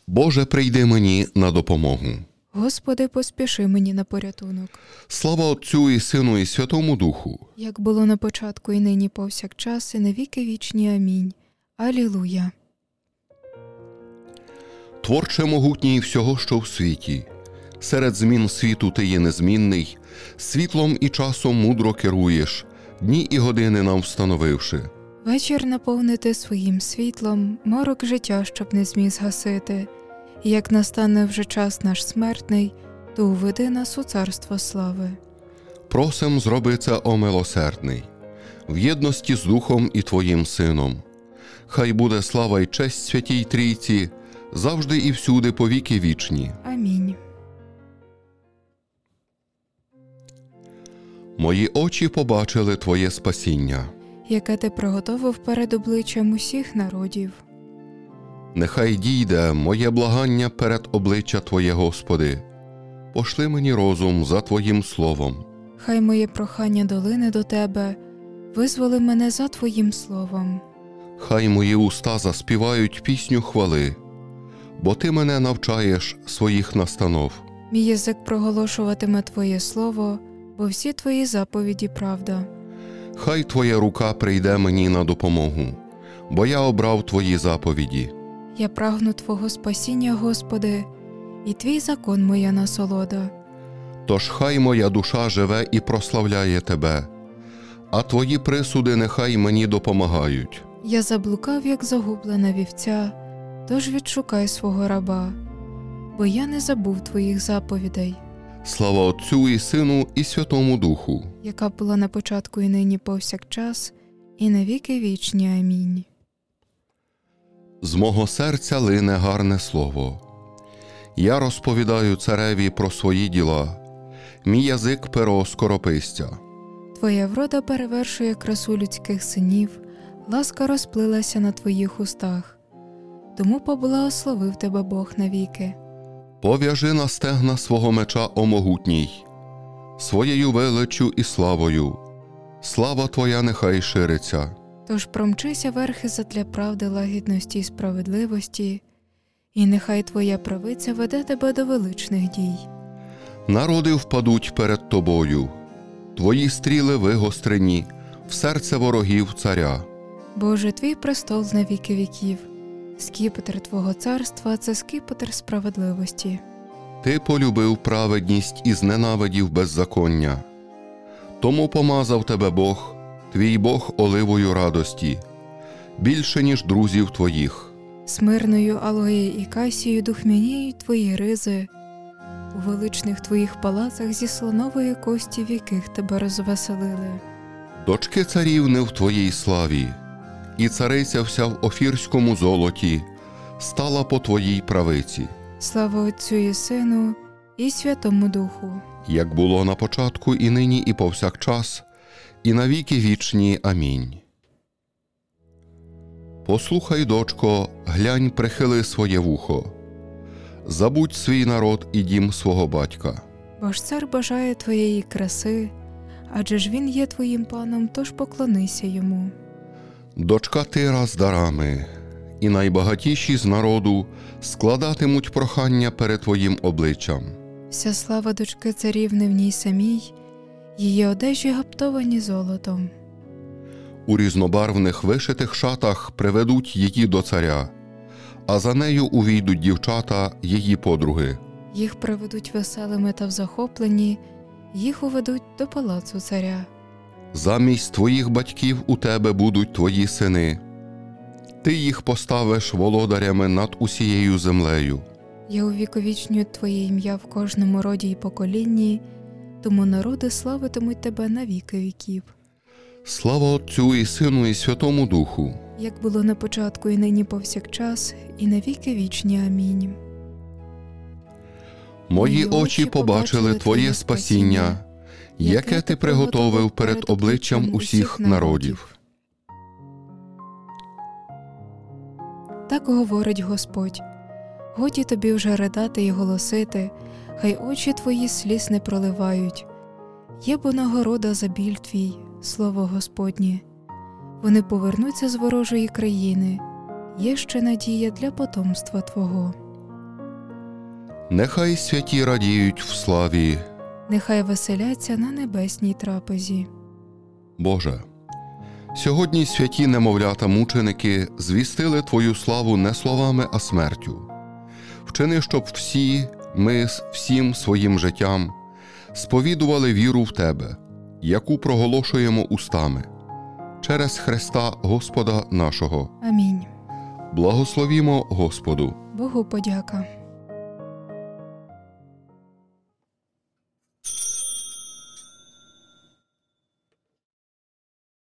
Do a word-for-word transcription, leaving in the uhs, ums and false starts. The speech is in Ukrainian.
Боже, прийди мені на допомогу. Господи, поспіши мені на порятунок. Слава Отцю і Сину і Святому Духу. Як було на початку і нині повсякчас, і на віки вічні. Амінь. Алілуя. Творче могутній всього, що в світі. Серед змін світу ти є незмінний, світлом і часом мудро керуєш, дні і години нам встановивши. Вечір наповнити своїм світлом, морок життя, щоб не зміг згасити. І як настане вже час наш смертний, то уведи нас у царство слави. Просим, зроби це, о милосердний, в єдності з Духом і Твоїм Сином. Хай буде слава й честь Святій Трійці, завжди і всюди по віки вічні. Амінь. Мої очі побачили Твоє спасіння. Яке ти приготовив перед обличчям усіх народів. Нехай дійде моє благання перед обличчя Твоє, Господи. Пошли мені розум за Твоїм словом. Хай моє прохання долине до Тебе, визволи мене за Твоїм словом. Хай мої уста заспівають пісню хвали, бо Ти мене навчаєш своїх настанов. Мій язик проголошуватиме Твоє слово, бо всі Твої заповіді правда. Хай Твоя рука прийде мені на допомогу, бо я обрав Твої заповіді. Я прагну Твого спасіння, Господи, і Твій закон моя насолода. Тож хай моя душа живе і прославляє Тебе, а Твої присуди нехай мені допомагають. Я заблукав, як загублена вівця, тож відшукай свого раба, бо я не забув Твоїх заповідей. Слава Отцю і Сину і Святому Духу. Яка була на початку і нині повсякчас, і на віки вічні. Амінь. З мого серця лине гарне слово. Я розповідаю цареві про свої діла. Мій язик перо скоропистя. Твоя врода перевершує красу людських синів, ласка розплилася на Твоїх устах. Тому поблагословив Тебе Бог навіки. Пов'яжи на стегна свого меча, о могутній, своєю величчю і славою. Слава Твоя нехай шириться. Тож промчися верхи задля правди, лагідності й справедливості, і нехай Твоя правиця веде Тебе до величних дій. Народи впадуть перед Тобою, Твої стріли вигострені в серце ворогів царя. Боже, Твій престол на віки віків, скіпетр Твого царства – це скіпетр справедливості. Ти полюбив праведність і зненавидів беззаконня. Тому помазав Тебе Бог, Твій Бог оливою радості, більше, ніж друзів Твоїх. Смирною алоєю і касією духмяніють Твої ризи, у величних Твоїх палацах зі слонової кості, в яких Тебе розвеселили. Дочки царів не в Твоїй славі, і цариця вся в офірському золоті стала по Твоїй правиці. Слава Отцю і Сину і Святому Духу. Як було на початку, і нині, і повсякчас, і на віки вічні. Амінь. Послухай, дочко, глянь, прихили своє вухо. Забудь свій народ і дім свого батька. Бо ж цар бажає Твоєї краси, адже ж він є Твоїм паном, тож поклонися йому. Дочка Тира з дарами, і найбагатіші з народу складатимуть прохання перед Твоїм обличчям. Вся слава дочки царівни в ній самій, її одежі гаптовані золотом. У різнобарвних вишитих шатах приведуть її до царя, а за нею увійдуть дівчата, її подруги. Їх приведуть веселими та в захопленні, їх уведуть до палацу царя. Замість твоїх батьків у тебе будуть твої сини. Ти їх поставиш володарями над усією землею. Я увіковічнюю Твоє ім'я в кожному роді й поколінні, тому народи славитимуть Тебе на віки віків. Слава Отцю і Сину і Святому Духу. Як було на початку і нині повсякчас, і на віки вічні. Амінь. Мої очі побачили Твоє спасіння, яке Ти приготовив перед обличчям усіх народів. Так говорить Господь. Годі тобі вже ридати й голосити, хай очі твої сліз не проливають. Є бо нагорода за біль твій, слово Господнє. Вони повернуться з ворожої країни, є ще надія для потомства Твого. Нехай святі радіють в славі. Нехай веселяться на небесній трапезі. Боже, сьогодні святі немовлята-мученики звістили Твою славу не словами, а смертю. Вчини, щоб всі ми всім своїм життям сповідували віру в Тебе, яку проголошуємо устами, через Христа Господа нашого. Амінь. Благословімо Господу. Богу подяка.